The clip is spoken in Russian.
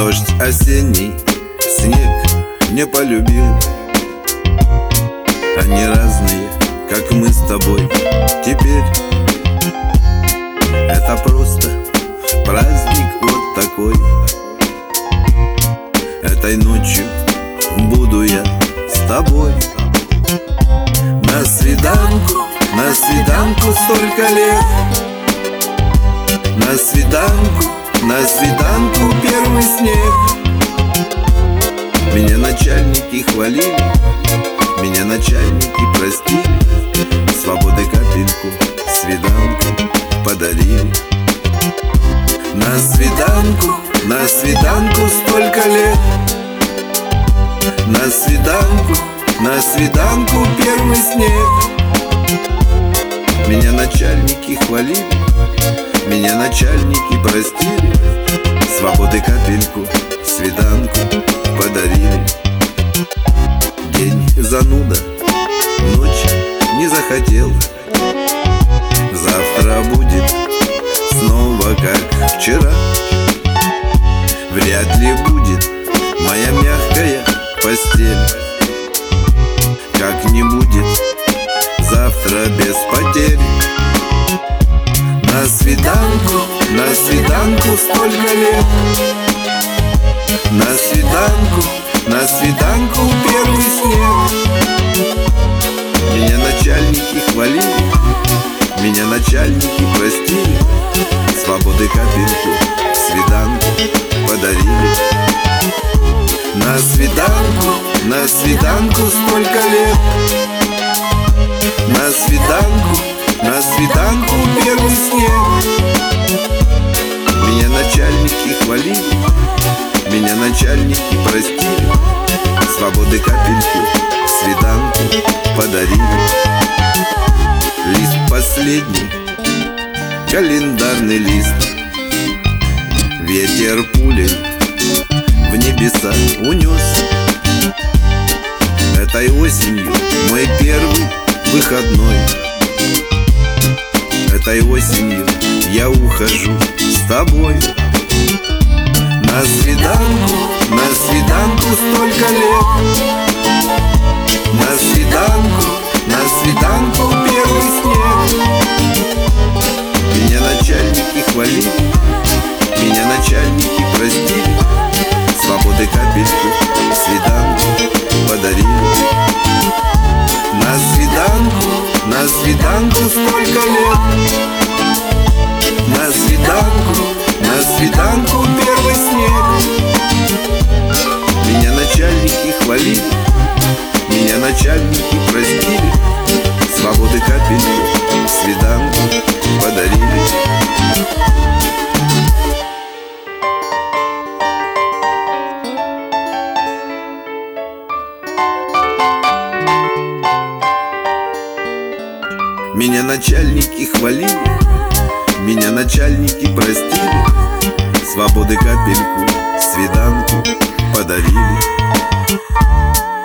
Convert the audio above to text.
Дождь осенний, снег не полюбил. Они разные, как мы с тобой теперь. Это просто праздник вот такой. Этой ночью буду я с тобой. На свиданку столько лет. На свиданку первый снег. Меня начальники хвалили, меня начальники простили, свободы капельку, свиданку подарили. На свиданку столько лет. На свиданку первый снег. Меня начальники хвалили, меня начальники простили, свободы капельку, свиданку подарили. День зануда, ночь не захотел. Завтра будет снова как вчера. Вряд ли будет моя мягкая постель. Как не будет завтра без потерь. На свиданку столько лет. На свиданку первый снег. Меня начальники хвалили, меня начальники простили, свободы капельку, свиданку подарили. На свиданку столько лет. На свиданку первый снег. Меня начальники хвалили, меня начальники простили, свободы капельку, свиданку подарили. Лист последний, календарный лист. Ветер пулей в небеса унес. Этой осенью мой первый выходной. Этой осенью я ухожу с тобой. На свиданку столько лет. На свиданку первый снег. Меня начальники хвалили, меня начальники простили, свободы капельку, свиданку подарили. На свиданку столько лет. На свиданку первый снег. Меня начальники хвалили, меня начальники простили, свободы капельку, свиданку подарили. Меня начальники хвалили, меня начальники простили, свободы капельку, свиданку подарили.